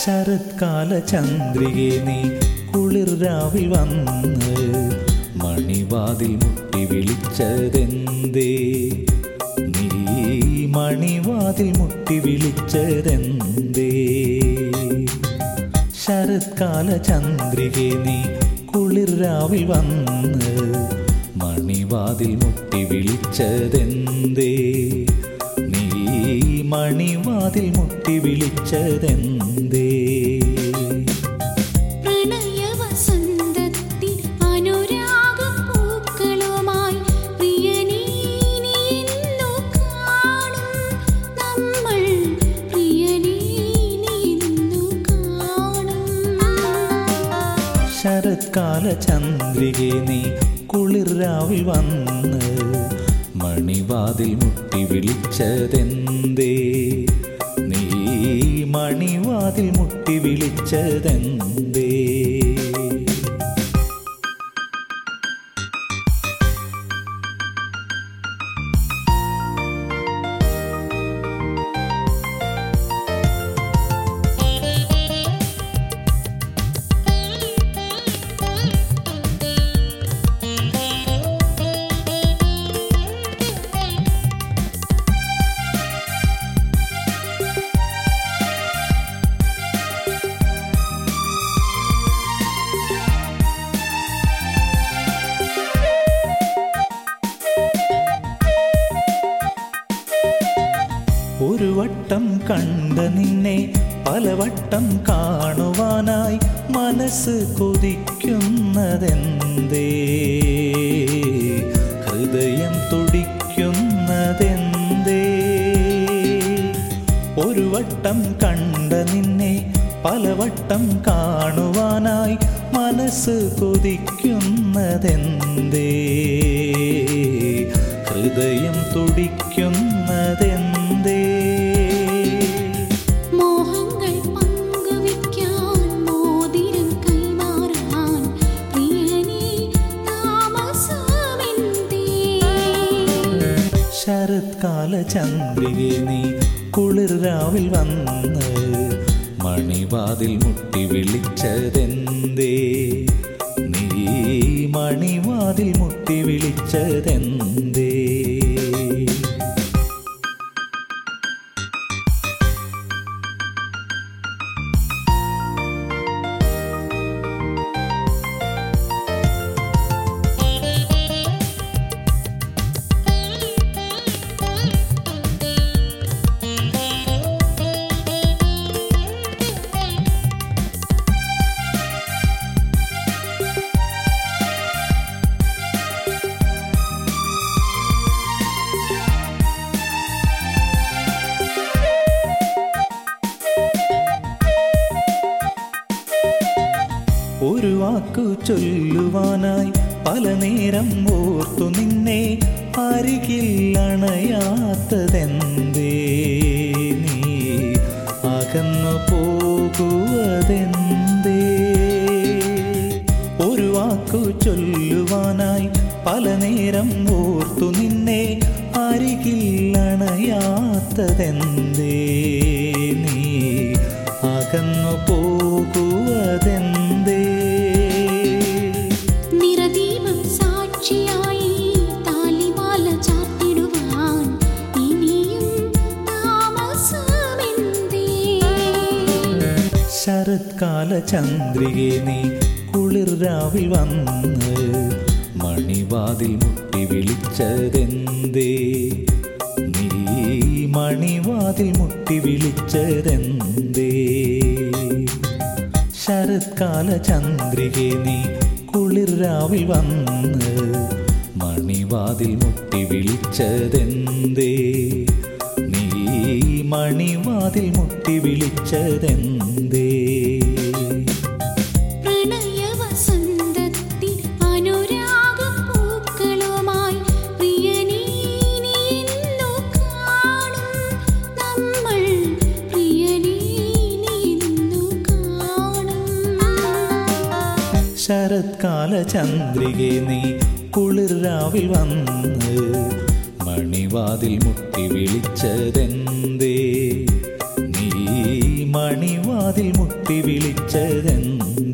ശരത്കാല ചന്ദ്രികേ നീ കുളിർരാവിൽ വന്ന് മണിവാതിൽ മുട്ടി വിളിച്ചതെന്തേ? നീ മണിവാതിൽ മുട്ടി വിളിച്ചതെന്തേ? ശരത്കാല ചന്ദ്രികേ നീ കുളിർരാവിൽ വന്ന് മണിവാതിൽ മുട്ടി വിളിച്ചതെന്തേ? നീ മണിവാതിൽ മുട്ടി വിളിച്ചതെന്തേ? ശരത്കാല ചന്ദ്രികേ നീ കുളിർരാവിൽ വന്ന് മണിവാതിൽ മുട്ടി വിളിച്ചതെന്തേ? നീ മണിവാതിൽ മുട്ടി വിളിച്ചതെന്തേ? ഒരു വട്ടം കണ്ട നിന്നെ പലവട്ടം കാണുവാനായി മനസ്സ് കൊതിക്കുന്നതെന്തേ? ഹൃദയം തുടിക്കുന്നതെന്തേ? ഒരു വട്ടം കണ്ട നിന്നെ പലവട്ടം കാണുവാനായി മനസ്സ് കൊതിക്കുന്നതെന്തേ? ഹൃദയം തുടിക്കുന്നതെന്തേ? മോഹങ്ങൾ പങ്കുവയ്ക്കാൻ മോതിരം കൈമാറാൻ പ്രിയനേ താമസമെന്തേ? ശരത്കാല ചന്ദ്രികേ നീ കുളിർരാവിൽ വന്ന് മണിവാതിൽ മുട്ടി വിളിച്ചതെന്തേ? നീ മണിവാതിൽ മുട്ടി വിളിച്ചതെന്തേ? ഒരു വാക്കു ചൊല്ലുവാനായി പല നേരം ഓർത്തു നിന്നെ അരികിൽ അണയാത്തതെന്തേ? നീ അകന്നു പോകുവതെന്തേ? ഒരു വാക്കു ചൊല്ലുവാനായി പല നേരം ഓർത്തു നിന്നെ അരികിൽ അണയാത്തതെന്തേ? നീ അകന്നു പോകുവതെന്തേ? നിറദീപം സാക്ഷിയായി താലിമാല ചാർത്തിടുവാൻ ഇനിയും താമസമെന്തേ? ശരത്കാല ചന്ദ്രികേ നീ കുളിർരാവിൽ വന്ന് മണിവാതിൽ മുട്ടി വിളിച്ചതെന്തേ? നീ മണിവാതിൽ മുട്ടി വിളിച്ചതെന്തേ? ശരത്കാല ചന്ദ്രികേ നീ കുളിർരാവിൽ വന്ന് മണിവാതിൽ മുട്ടി വിളിച്ചതെന്തേ? നീ മണിവാതിൽ മുട്ടി വിളിച്ചതെന്തേ? ശരത്കാല ചന്ദ്രികേ നീ കുളിർരാവിൽ വന്ന് മണിവാതിൽ മുട്ടി വിളിച്ചതെന്തേ? നീ മണിവാതിൽ മുട്ടി വിളിച്ചതെന്തേ?